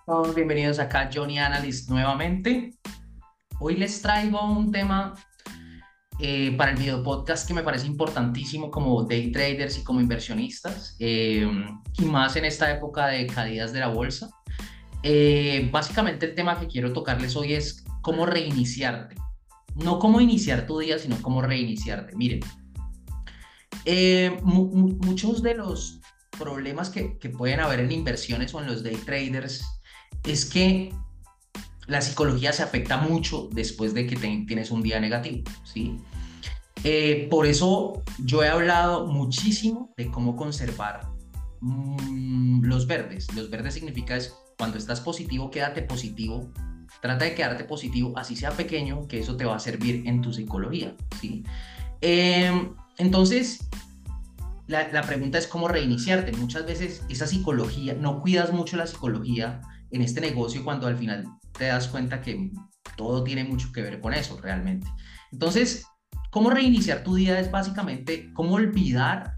Todos bienvenidos acá a Johnny Analyst nuevamente. Hoy les traigo un tema para el video podcast que me parece importantísimo como day traders y como inversionistas, y más en esta época de caídas de la bolsa. Básicamente el tema que quiero tocarles hoy es cómo reiniciarte. No cómo iniciar tu día, sino cómo reiniciarte. Miren, muchos de los problemas que pueden haber en inversiones o en los day traders es que la psicología se afecta mucho después de que tienes un día negativo, ¿sí? Por eso yo he hablado muchísimo de cómo conservar los verdes. Los verdes significa es cuando estás positivo, quédate positivo. Trata de quedarte positivo, así sea pequeño, que eso te va a servir en tu psicología, ¿sí? Entonces, la pregunta es cómo reiniciarte. Muchas veces esa psicología, no cuidas mucho la psicología en este negocio cuando al final te das cuenta que todo tiene mucho que ver con eso realmente. Entonces, cómo reiniciar tu día es básicamente cómo olvidar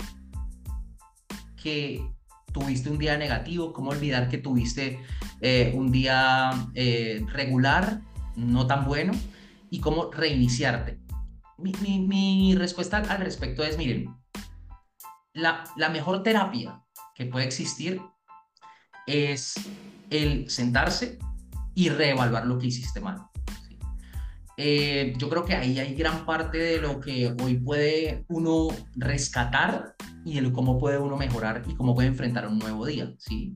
que tuviste un día negativo, cómo olvidar que tuviste un día regular, no tan bueno, y cómo reiniciarte. Mi respuesta al respecto es, miren, la mejor terapia que puede existir es el sentarse y reevaluar lo que hiciste mal. ¿Sí? Yo creo que ahí hay gran parte de lo que hoy puede uno rescatar y de cómo puede uno mejorar y cómo puede enfrentar un nuevo día. ¿Sí?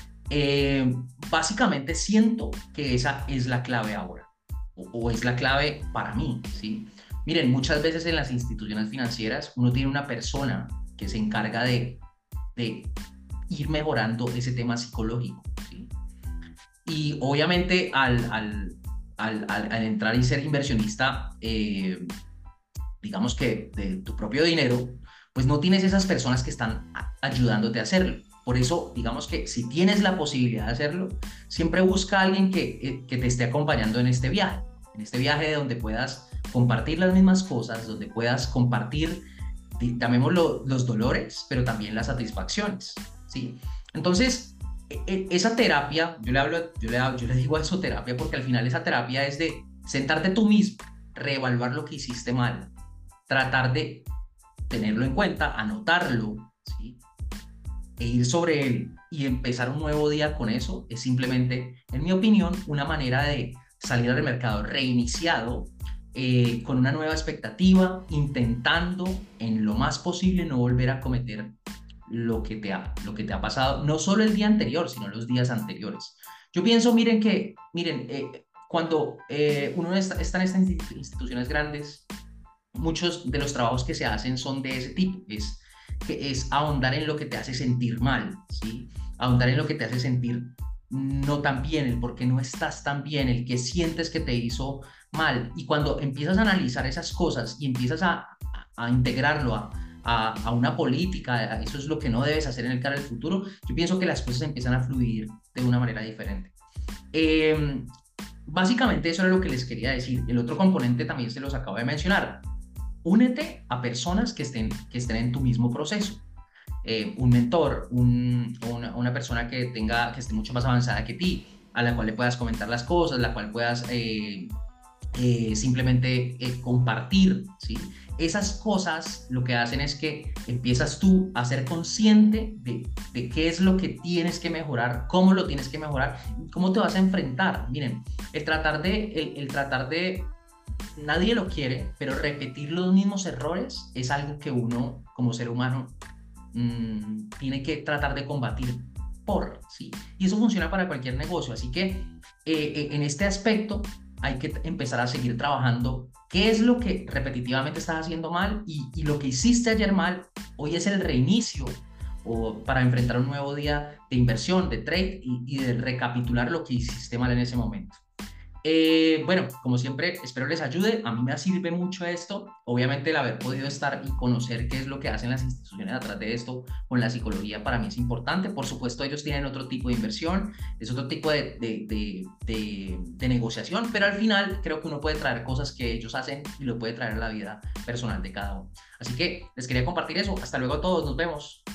Básicamente siento que esa es la clave ahora, o es la clave para mí. ¿Sí? Miren, muchas veces en las instituciones financieras uno tiene una persona que se encarga de ir mejorando ese tema psicológico. ¿Sí? Y obviamente al entrar y ser inversionista, digamos que de tu propio dinero, pues no tienes esas personas que están ayudándote a hacerlo. Por eso, digamos que si tienes la posibilidad de hacerlo, siempre busca a alguien que te esté acompañando en este viaje de donde puedas compartir las mismas cosas, donde puedas compartir, llamémoslo, los dolores, pero también las satisfacciones, ¿sí? Entonces, esa terapia, yo le digo a eso terapia porque al final esa terapia es de sentarte tú mismo, reevaluar lo que hiciste mal, tratar de tenerlo en cuenta, anotarlo, ¿sí? E ir sobre él y empezar un nuevo día con eso es simplemente, en mi opinión, una manera de salir al mercado reiniciado, con una nueva expectativa, intentando en lo más posible no volver a cometer lo que te ha pasado, no solo el día anterior, sino los días anteriores. Yo pienso, miren, cuando uno está en estas instituciones grandes, muchos de los trabajos que se hacen son de ese tipo, que es ahondar en lo que te hace sentir mal, ¿sí? Ahondar en lo que te hace sentir no tan bien, el por qué no estás tan bien, el que sientes que te hizo mal. Y cuando empiezas a analizar esas cosas y empiezas a integrarlo a una política, eso es lo que no debes hacer en el cara del futuro, yo pienso que las cosas empiezan a fluir de una manera diferente. Eh, Básicamente eso era lo que les quería decir. El otro componente también se los acabo de mencionar. Únete a personas que estén en tu mismo proceso. Un mentor, una persona que esté mucho más avanzada que ti, a la cual le puedas comentar las cosas, la cual puedas simplemente compartir, ¿sí? Esas cosas lo que hacen es que empiezas tú a ser consciente de qué es lo que tienes que mejorar, cómo lo tienes que mejorar, cómo te vas a enfrentar. Miren, el tratar de nadie lo quiere, pero repetir los mismos errores es algo que uno como ser humano tiene que tratar de combatir ¿sí? Y eso funciona para cualquier negocio, así que en este aspecto hay que empezar a seguir trabajando qué es lo que repetitivamente estás haciendo mal y lo que hiciste ayer mal, hoy es el reinicio o para enfrentar un nuevo día de inversión, de trade y de recapitular lo que hiciste mal en ese momento. Bueno, como siempre, espero les ayude. A mí me sirve mucho esto. Obviamente, el haber podido estar y conocer qué es lo que hacen las instituciones atrás de esto con la psicología para mí es importante. Por supuesto, ellos tienen otro tipo de inversión, es otro tipo de negociación, pero al final creo que uno puede traer cosas que ellos hacen y lo puede traer a la vida personal de cada uno. Así que les quería compartir eso. Hasta luego a todos, nos vemos.